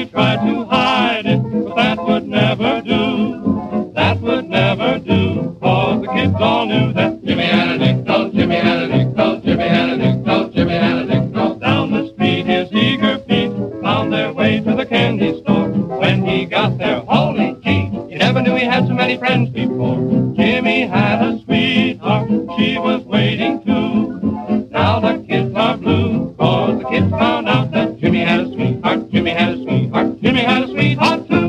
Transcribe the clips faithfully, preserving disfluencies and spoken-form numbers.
He tried to hide it, but that would never do. That would never do, 'cause the kids all knew that Jimmy had a nickel, Jimmy had a nickel, Jimmy had a nickel, Jimmy had a nickel. Down the street his eager feet found their way to the candy store. When he got there, holy gee, you never knew he had so many friends before. Jimmy had a sweetheart, she was waiting too. Now the kids are blue, 'cause the kids found out that Jimmy had a sweetheart, Jimmy had a sweetheart, Jimmy had a sweetheart too.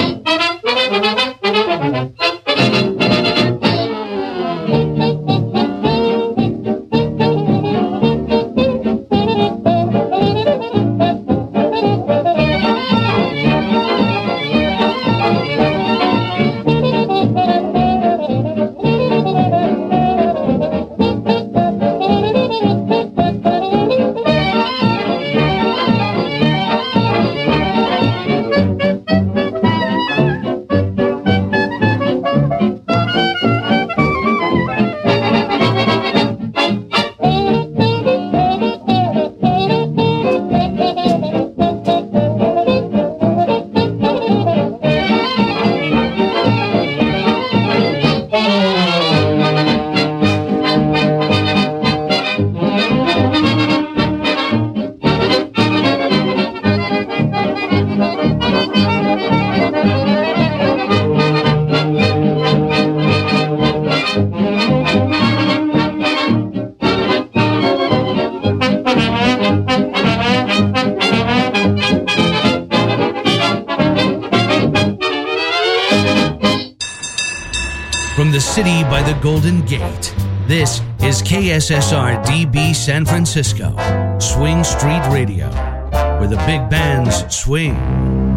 From the city by the Golden Gate, this is K S S R D B San Francisco, Swing Street Radio, where the big bands swing.